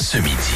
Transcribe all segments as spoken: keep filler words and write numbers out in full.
ce midi.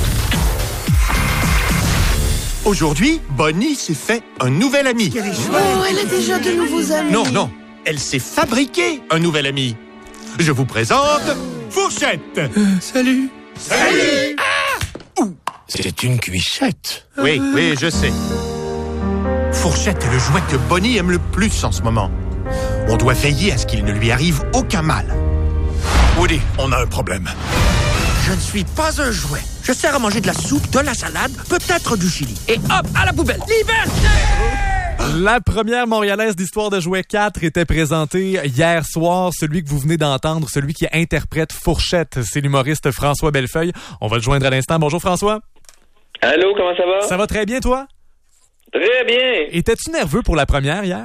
Aujourd'hui, Bonnie s'est fait un nouvel ami. Oh, elle a déjà de nouveaux amis. Non, non, elle s'est fabriqué un nouvel ami. Je vous présente Fourchette. Euh, salut. Salut. Ah! C'est une cuichette. Oui, oui, je sais. Fourchette est le jouet que Bonnie aime le plus en ce moment. On doit veiller à ce qu'il ne lui arrive aucun mal. Woody, on a un problème. Je ne suis pas un jouet. Je sers à manger de la soupe, de la salade, peut-être du chili. Et hop, à la poubelle. Liberté! La première montréalaise d'Histoire de jouets quatre était présentée hier soir. Celui que vous venez d'entendre, celui qui interprète Fourchette, c'est l'humoriste François Bellefeuille. On va le joindre à l'instant. Bonjour François. Allô, comment ça va? Ça va très bien, toi? Très bien. Étais-tu nerveux pour la première hier?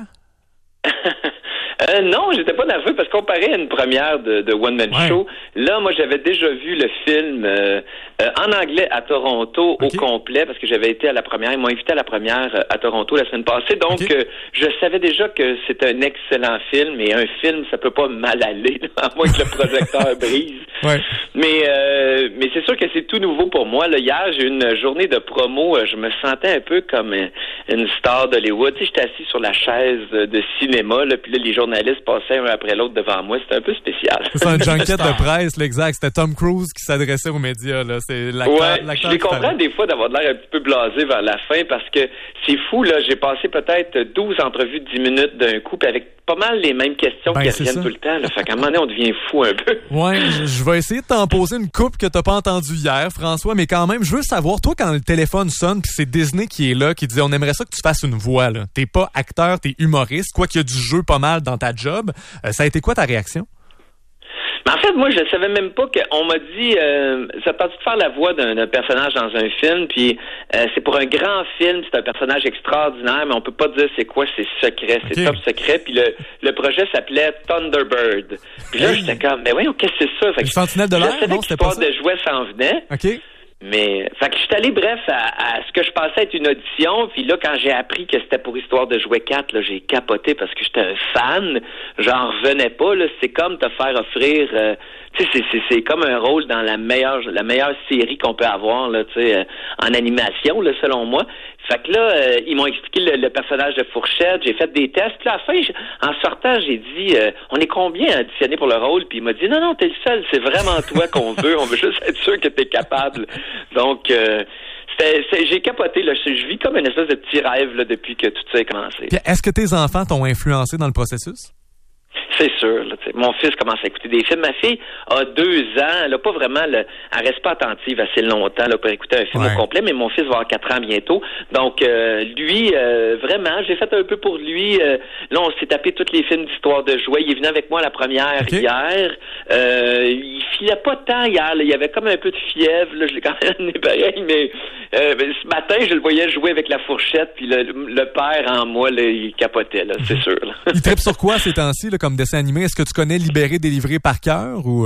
Euh, non, j'étais pas nerveux parce qu'on paraît à une première de, de One Man ouais. Show. Là, moi, j'avais déjà vu le film euh, euh, en anglais à Toronto okay. au complet parce que j'avais été à la première. Ils m'ont invité à la première euh, à Toronto la semaine passée. Donc, okay. euh, je savais déjà que c'était un excellent film et un film, ça peut pas mal aller, là, à moins que le projecteur brise. Ouais. Mais euh, mais c'est sûr que c'est tout nouveau pour moi. Là, hier, j'ai eu une journée de promo. Euh, je me sentais un peu comme euh, une star d'Hollywood. Tu sais, j'étais assis sur la chaise de cinéma, là, puis là, les journalistes passaient un après l'autre devant moi. C'était un peu spécial. C'est un junket de presse, l'exact. C'était Tom Cruise qui s'adressait aux médias. Là. C'est l'acteur, ouais, l'acteur je les comprends des fois d'avoir l'air un petit peu blasé vers la fin parce que c'est fou, là. J'ai passé peut-être douze entrevues de dix minutes d'un coup, puis avec pas mal les mêmes questions ben, qui reviennent tout le temps. Là. Fait qu'à un moment donné, on devient fou un peu. Ouais, je, je vais essayer de t'en poser une coupe que t'as pas entendue hier, François, mais quand même, je veux savoir, toi, quand le téléphone sonne, puis c'est Disney qui est là, qui dit, on aimerait ça que tu fasses une voix, là. T'es pas acteur, t'es humoriste, quoi qu'il y a du jeu pas mal dans ta job. Euh, ça a été quoi ta réaction? Mais en fait, moi, je savais même pas qu'on m'a dit, euh, ça tente de faire la voix d'un, d'un personnage dans un film, puis euh, c'est pour un grand film, c'est un personnage extraordinaire, mais on peut pas dire c'est quoi, c'est secret, c'est okay. top secret, puis le, le projet s'appelait Thunderbird. Puis là, hey. j'étais comme, mais voyons, qu'est-ce que c'est ça? Fait que le Sentinelle de l'air? Je savais non, que c'était pas l'histoire de jouets s'en venait. OK. Mais, fait que je suis allé, bref, à, à ce que je pensais être une audition, puis là, quand j'ai appris que c'était pour Histoire de jouets quatre, là, j'ai capoté parce que j'étais un fan, j'en revenais pas, là, c'est comme te faire offrir, euh, tu sais, c'est, c'est, c'est comme un rôle dans la meilleure, la meilleure série qu'on peut avoir, là, tu sais, euh, en animation, là, selon moi. Fait que là, euh, ils m'ont expliqué le, le personnage de Fourchette, j'ai fait des tests, puis à la fin, je, en sortant, j'ai dit, euh, on est combien additionnés pour le rôle? Puis il m'a dit, non, non, t'es le seul, c'est vraiment toi qu'on veut, on veut juste être sûr que t'es capable. Donc, euh, c'était, c'est, j'ai capoté, là, je, je vis comme une espèce de petit rêve, là, depuis que tout ça a commencé. Puis est-ce que tes enfants t'ont influencé dans le processus? C'est sûr. Là, mon fils commence à écouter des films. Ma fille a deux ans. Elle a pas vraiment... Le, elle reste pas attentive assez longtemps là, pour écouter un film ouais. au complet, mais mon fils va avoir quatre ans bientôt. Donc, euh, lui, euh, vraiment, j'ai fait un peu pour lui. Euh, là, on s'est tapé tous les films d'histoire de jouets. Il est venu avec moi à la première okay. hier. Euh, il filait pas tant hier. Là. Il y avait comme un peu de fièvre. Là. Je l'ai quand même amené pareil, mais euh, ce matin, je le voyais jouer avec la fourchette, puis le, le père en moi, là, il capotait, là, c'est sûr. Là. Il trippe sur quoi ces temps-ci, là, comme dessin animé? Est-ce que tu connais Libéré, délivré par cœur ou...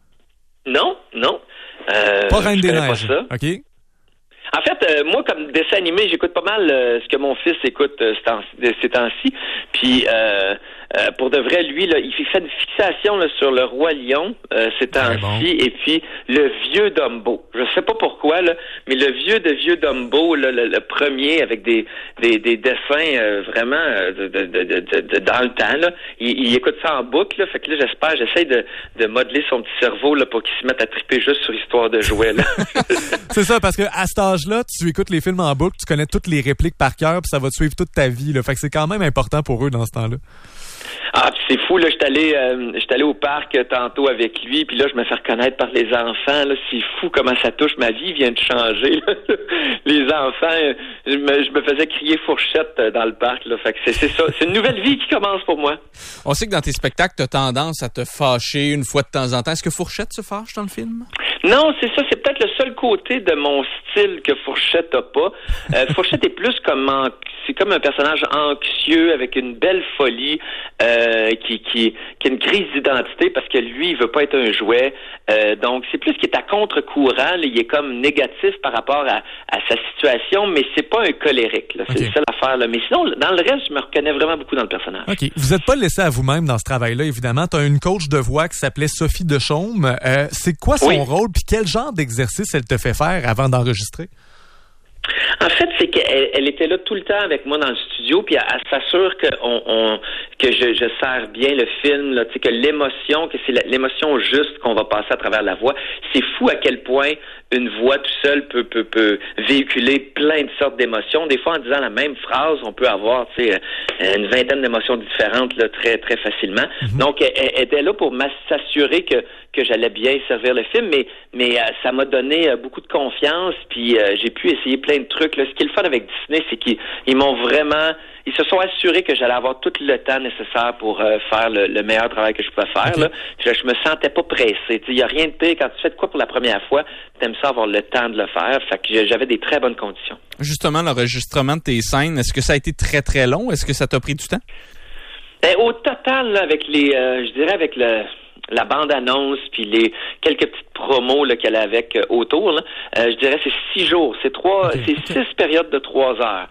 Non, non. Euh, pas Reine des Neiges. Pas ça. OK. En fait, euh, moi, comme dessin animé, j'écoute pas mal euh, ce que mon fils écoute euh, ces, temps, ces temps-ci. Puis, euh, euh, pour de vrai, lui, là, il fait une fixation là, sur le Roi Lion euh, ces temps-ci. Bon. Et puis, le vieux Dumbo. Je sais pas pourquoi, là, mais le vieux de vieux Dumbo, là, le, le premier, avec des des, des dessins euh, vraiment euh, de, de, de, de, de, dans le temps, là, il, il écoute ça en boucle. Là, fait que là, j'espère, j'essaie de, de modeler son petit cerveau là, pour qu'il se mette à triper juste sur Histoire de jouets. Là. C'est ça, parce que à cet âge-là, tu écoutes les films en boucle, tu connais toutes les répliques par cœur, puis ça va te suivre toute ta vie. Là. Fait que c'est quand même important pour eux dans ce temps-là. Ah, puis c'est fou, là, j'étais allé, euh, j'étais allé au parc euh, tantôt avec lui, puis là, je me fais reconnaître par les enfants, là, c'est fou comment ça touche, ma vie vient de changer, là. Les enfants, euh, je, me, je me faisais crier Fourchette euh, dans le parc, là, fait que c'est, c'est ça, c'est une nouvelle vie qui commence pour moi. On sait que dans tes spectacles, t'as tendance à te fâcher une fois de temps en temps. Est-ce que Fourchette se fâche dans le film? Non, c'est ça, c'est peut-être le seul côté de mon style que Fourchette a pas. Euh, Fourchette est plus comme, en, c'est comme un personnage anxieux, avec une belle folie, euh, qui, qui, qui a une crise d'identité parce que lui, il veut pas être un jouet. Euh, donc, c'est plus qu'il est à contre-courant. Là, il est comme négatif par rapport à, à sa situation, mais c'est pas un colérique. Là. C'est okay. ça l'affaire. Là. Mais sinon, dans le reste, je me reconnais vraiment beaucoup dans le personnage. OK. Vous n'êtes pas laissé à vous-même dans ce travail-là, évidemment. Tu as une coach de voix qui s'appelait Sophie Dechaume. Euh, c'est quoi son oui. rôle? Puis quel genre d'exercice elle te fait faire avant d'enregistrer? En fait, c'est qu'elle elle était là tout le temps avec moi dans le studio, puis elle, elle s'assure que on, on que je, je sers bien le film, là, tu sais, que l'émotion, que c'est la, l'émotion juste qu'on va passer à travers la voix. C'est fou à quel point une voix tout seul peut, peut, peut véhiculer plein de sortes d'émotions. Des fois, en disant la même phrase, on peut avoir, tu sais, une vingtaine d'émotions différentes, là, très, très facilement. Mm-hmm. Donc, elle, elle était là pour s'assurer que que j'allais bien servir le film, mais mais euh, ça m'a donné euh, beaucoup de confiance, puis euh, j'ai pu essayer plein de trucs. Là. Ce qui est le fun avec Disney, c'est qu'ils ils m'ont vraiment... Ils se sont assurés que j'allais avoir tout le temps nécessaire pour euh, faire le, le meilleur travail que je pouvais faire. Okay. Là. Je, je me sentais pas pressé. Il y a rien de pire quand tu fais de quoi pour la première fois, t'aimes ça avoir le temps de le faire. Fait que j'avais des très bonnes conditions. Justement, l'enregistrement de tes scènes, est-ce que ça a été très très long? Est-ce que ça t'a pris du temps? Ben, au total, là, avec les, euh, je dirais avec le... la bande-annonce, puis les quelques petites promos là, qu'elle a avec euh, autour, là, euh, je dirais c'est six jours. C'est trois, okay, c'est okay. six périodes de trois heures.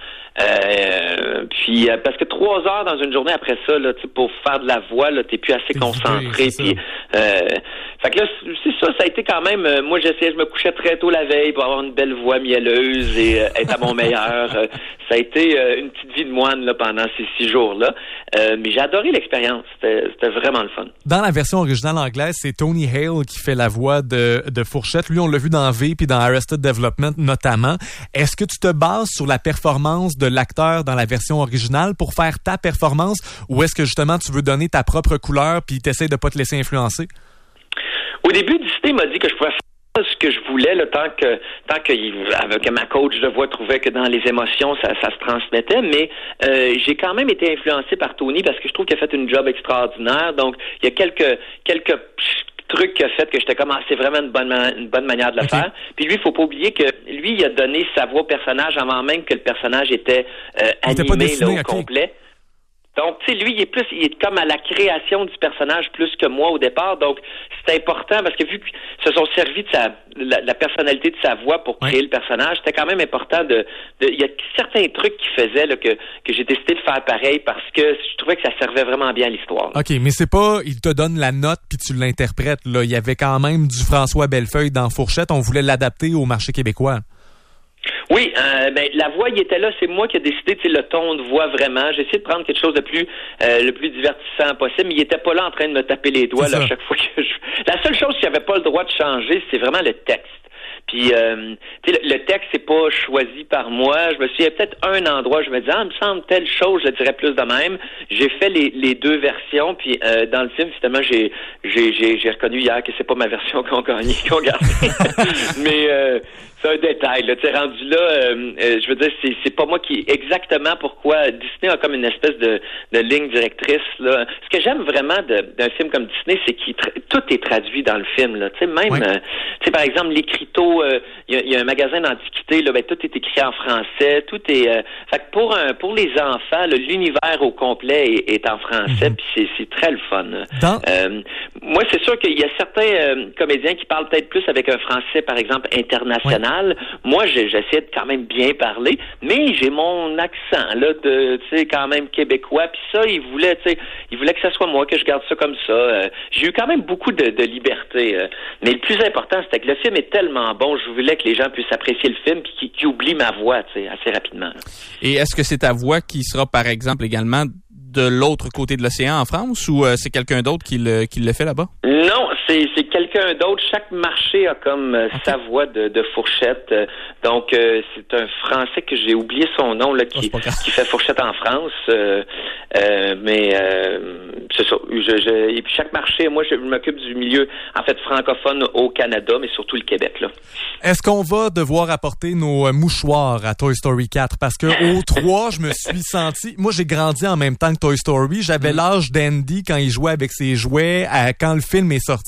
Euh, puis euh, parce que trois heures dans une journée après ça, là, pour faire de la voix, là, t'es plus assez concentré. Puis, euh, fait que là, c'est ça, ça a été quand même. Euh, moi, j'essayais, je me couchais très tôt la veille pour avoir une belle voix mielleuse et euh, être à mon meilleur. Euh, ça a été euh, une petite vie de moine là pendant ces six jours-là. Euh, mais j'ai adoré l'expérience. C'était, c'était vraiment le fun. Dans la version originale anglaise, c'est Tony Hale qui fait la voix de, de Fourchette. Lui, on l'a vu dans V puis dans Arrested Development notamment. Est-ce que tu te bases sur la performance de l'acteur dans la version originale pour faire ta performance, ou est-ce que justement tu veux donner ta propre couleur puis t'essayes de pas te laisser influencer? Au début, Disney m'a dit que je pouvais faire ce que je voulais, là, tant que tant que, que ma coach de voix trouvait que dans les émotions, ça, ça se transmettait, mais euh, j'ai quand même été influencé par Tony parce que je trouve qu'il a fait une job extraordinaire. Donc, il y a quelques quelques truc qu'il a fait que j'étais comme, ah, c'est vraiment une bonne, ma- une bonne manière de le okay. faire. Puis lui, il faut pas oublier que lui, il a donné sa voix au personnage avant même que le personnage était euh, animé dessiné, là, au okay. complet. Donc, tu sais, lui, il est plus, il est comme à la création du personnage plus que moi au départ. Donc, c'est important parce que vu qu'ils se sont servis de sa, la, la personnalité de sa voix pour créer oui. le personnage, c'était quand même important de, de, il y a certains trucs qu'il faisait, là, que, que j'ai décidé de faire pareil parce que je trouvais que ça servait vraiment bien à l'histoire. Là. OK, mais c'est pas, il te donne la note puis tu l'interprètes, là. Il y avait quand même du François Bellefeuille dans Fourchette. On voulait l'adapter au marché québécois. Oui, euh, ben la voix, il était là. C'est moi qui ai décidé, tu sais, le ton de voix vraiment. J'ai essayé de prendre quelque chose de plus, euh, le plus divertissant possible. Mais il était pas là en train de me taper les doigts là, à chaque fois que je. La seule chose qu'il avait pas le droit de changer, c'est vraiment le texte. Puis, euh, tu sais, le, le texte, c'est pas choisi par moi. Je me suis, il y a peut-être un endroit, je me disais, ah, il me semble telle chose, je le dirais plus de même. J'ai fait les, les deux versions, puis euh, dans le film, finalement, j'ai, j'ai, j'ai, j'ai reconnu hier que c'est pas ma version qu'on gagne, qu'on garde. Mais euh, c'est un détail, là. Tu sais, rendu là, euh, euh, je veux dire, c'est, c'est pas moi qui, exactement pourquoi Disney a comme une espèce de, de ligne directrice, là. Ce que j'aime vraiment de, d'un film comme Disney, c'est que tra- tout est traduit dans le film, là. Tu sais, même, oui. euh, tu sais, par exemple, l'écriteau, il euh, y, y a un magasin d'antiquité, là, ben, tout est écrit en français, tout est, euh, fait que pour un, pour les enfants, là, l'univers au complet est, est en français, mm-hmm. puis c'est, c'est très le fun. Dans... Euh, moi, c'est sûr qu'il y a certains euh, comédiens qui parlent peut-être plus avec un français, par exemple, international. Oui. Moi, j'ai, j'essaie de quand même bien parler, mais j'ai mon accent, là, de, tu sais, quand même québécois, puis ça, ils voulaient, tu sais, ils voulaient que ça soit moi, que je garde ça comme ça. Euh, j'ai eu quand même beaucoup de, de liberté, euh, mais le plus important, c'était que le film est tellement bon, je voulais que les gens puissent apprécier le film puis qu'ils, qu'ils oublient ma voix, tu sais, assez rapidement. Là. Et est-ce que c'est ta voix qui sera, par exemple, également de l'autre côté de l'océan en France ou euh, c'est quelqu'un d'autre qui le, qui le fait là-bas? Non, c'est, c'est quelqu'un d'autre. Chaque marché a comme euh, okay. sa voix de, de Fourchette. Euh, donc, euh, c'est un Français que j'ai oublié son nom, là, qui, oh, qui fait Fourchette en France. Euh, euh, mais euh, c'est ça. Je, je, et puis chaque marché, moi, je m'occupe du milieu, en fait, francophone au Canada, mais surtout le Québec, là. Est-ce qu'on va devoir apporter nos mouchoirs à Toy Story quatre? Parce que au trois, je me suis senti... Moi, j'ai grandi en même temps que Toy Story. J'avais mm. l'âge d'Andy quand il jouait avec ses jouets, à, quand le film est sorti.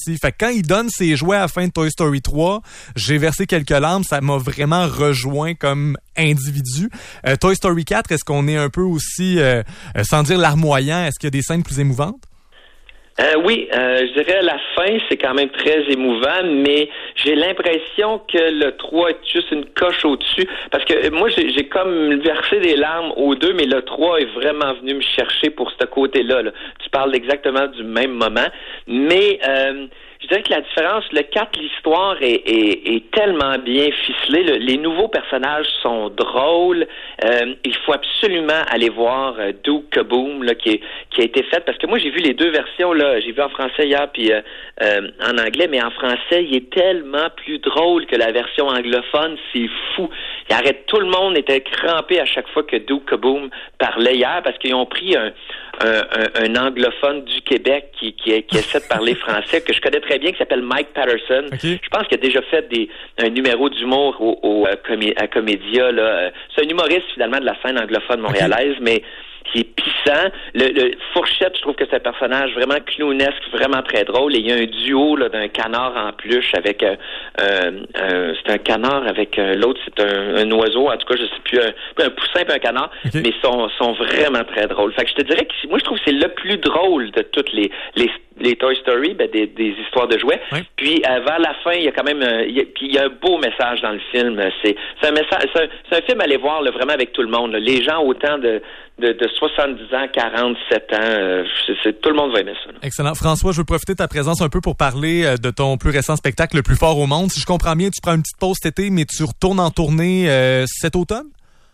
sorti. Fait que quand il donne ses jouets à la fin de Toy Story trois, j'ai versé quelques larmes. Ça m'a vraiment rejoint comme individu. Euh, Toy Story quatre, est-ce qu'on est un peu aussi, euh, sans dire larmoyant, est-ce qu'il y a des scènes plus émouvantes? Euh, oui, euh, je dirais la fin, c'est quand même très émouvant, mais j'ai l'impression que le trois est juste une coche au-dessus, parce que moi, j'ai, j'ai comme versé des larmes aux deux, mais le trois est vraiment venu me chercher pour ce côté-là. Là. Tu parles exactement du même moment, mais... Euh, je dirais que la différence, le quatre, l'histoire est, est, est tellement bien ficelée. Le, les nouveaux personnages sont drôles. Euh, il faut absolument aller voir euh, Duke Kaboom là, qui, est, qui a été faite. Parce que moi, j'ai vu les deux versions. Là, j'ai vu en français hier puis euh, euh, en anglais. Mais en français, il est tellement plus drôle que la version anglophone. C'est fou. Il arrête, tout le monde était crampé à chaque fois que Duke Kaboom parlait hier parce qu'ils ont pris un, un, un, un anglophone du Québec qui, qui, qui essaie de parler français, que je connais très bien, qui s'appelle Mike Patterson. Okay. Je pense qu'il a déjà fait des, un numéro d'humour au, au, à, comé, à Comédia. Là. C'est un humoriste, finalement, de la scène anglophone montréalaise, okay. mais qui est pissant. Le, le Fourchette, je trouve que c'est un personnage vraiment clownesque, vraiment très drôle. Et il y a un duo là, d'un canard en peluche avec... Euh, euh, c'est un canard avec euh, l'autre, c'est un, un oiseau. En tout cas, je sais plus, un, un poussin et un canard. Okay. Mais ils sont, sont vraiment très drôles. Fait que je te dirais que moi, je trouve que c'est le plus drôle de toutes les... les les Toy Story, ben, des, des histoires de jouets. Oui. Puis euh, vers la fin, il y a quand même euh, il y a, puis il y a un beau message dans le film. C'est, c'est un message, c'est un, c'est un film à aller voir là, vraiment avec tout le monde. Là. Les gens autant de, de, de soixante-dix ans, quarante-sept ans, euh, c'est, c'est, tout le monde va aimer ça. Là. Excellent. François, je veux profiter de ta présence un peu pour parler euh, de ton plus récent spectacle, Le plus fort au monde. Si je comprends bien, tu prends une petite pause cet été, mais tu retournes en tournée euh, cet automne?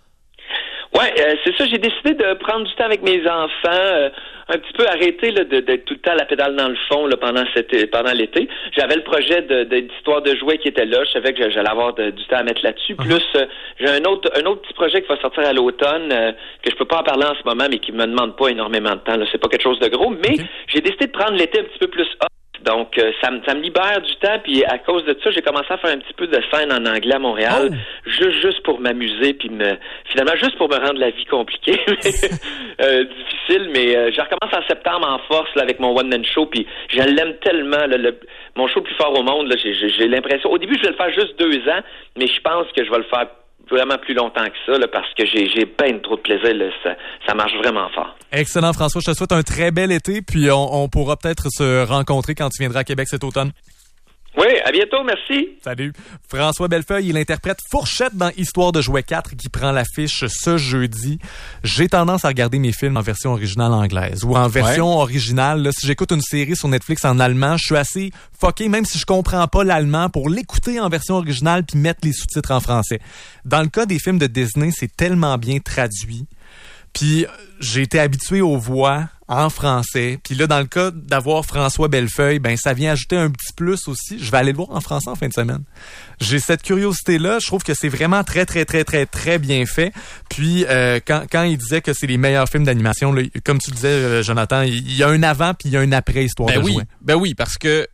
Ouais, euh, c'est ça. J'ai décidé de prendre du temps avec mes enfants, euh, un petit peu arrêter là, de, d'être tout le temps à la pédale dans le fond là, pendant cet, pendant l'été. J'avais le projet de, de, d'histoire de jouets qui était là. Je savais que j'allais avoir de, du temps à mettre là-dessus. Uh-huh. Plus, euh, j'ai un autre, un autre petit projet qui va sortir à l'automne euh, que je peux pas en parler en ce moment, mais qui me demande pas énormément de temps. Là. C'est pas quelque chose de gros, mais okay. j'ai décidé de prendre l'été un petit peu plus off. Donc, euh, ça, me, ça me libère du temps, puis à cause de ça, j'ai commencé à faire un petit peu de scène en anglais à Montréal, oh. juste, juste pour m'amuser, puis me, finalement, juste pour me rendre la vie compliquée, euh, difficile, mais euh, je recommence en septembre en force là, avec mon one-man show, puis je l'aime tellement, là, le, mon show le plus fort au monde, là, j'ai, j'ai, j'ai l'impression, au début, je vais le faire juste deux ans, mais je pense que je vais le faire vraiment plus longtemps que ça, là, parce que j'ai, j'ai ben trop de plaisir. Là, ça, ça marche vraiment fort. Excellent, François. Je te souhaite un très bel été, puis on, on pourra peut-être se rencontrer quand tu viendras à Québec cet automne. Oui, à bientôt, merci. Salut. François Bellefeuille, il interprète Fourchette dans Histoire de jouets quatre qui prend l'affiche ce jeudi. J'ai tendance à regarder mes films en version originale anglaise ou en version ouais. originale. Là, si j'écoute une série sur Netflix en allemand, je suis assez fucké, même si je comprends pas l'allemand, pour l'écouter en version originale puis mettre les sous-titres en français. Dans le cas des films de Disney, c'est tellement bien traduit. Puis j'ai été habitué aux voix en français. Puis là, dans le cas d'avoir François Bellefeuille, ben ça vient ajouter un petit plus aussi. Je vais aller le voir en français en fin de semaine. J'ai cette curiosité-là. Je trouve que c'est vraiment très, très, très, très, très bien fait. Puis euh, quand, quand il disait que c'est les meilleurs films d'animation, là, comme tu disais, euh, Jonathan, il y a un avant puis il y a un après Histoire ben de oui. jouets. Ben oui, parce que...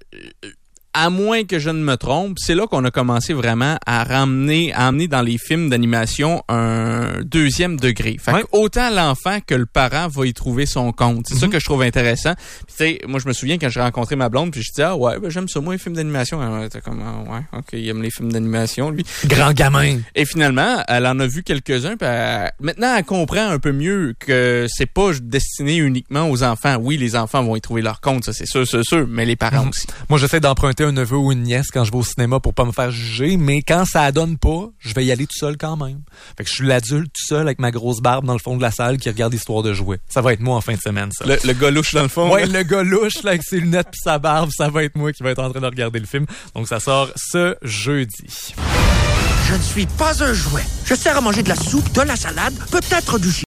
À moins que je ne me trompe, c'est là qu'on a commencé vraiment à ramener, à amener dans les films d'animation un deuxième degré. Fait ouais. que autant l'enfant que le parent va y trouver son compte. C'est mm-hmm. ça que je trouve intéressant. Puis tu sais, moi je me souviens quand j'ai rencontré ma blonde, puis je disais ah ouais, ben j'aime ça moi les films d'animation. Elle était comme ah, ouais, ok, il aime les films d'animation lui. Grand gamin. Et finalement, elle en a vu quelques-uns. Puis elle, maintenant, elle comprend un peu mieux que c'est pas destiné uniquement aux enfants. Oui, les enfants vont y trouver leur compte, ça c'est sûr, c'est sûr, mais les parents mm-hmm. aussi. Moi, j'essaie d'emprunter un neveu ou une nièce quand je vais au cinéma pour pas me faire juger, mais quand ça donne pas, je vais y aller tout seul quand même. Fait que je suis l'adulte tout seul avec ma grosse barbe dans le fond de la salle qui regarde Histoire de jouets. Ça va être moi en fin de semaine, ça. Le, le gars louche dans le fond. Ouais, le gars louche là, avec ses lunettes pis sa barbe, ça va être moi qui va être en train de regarder le film. Donc ça sort ce jeudi. Je ne suis pas un jouet. Je sers à manger de la soupe, de la salade, peut-être du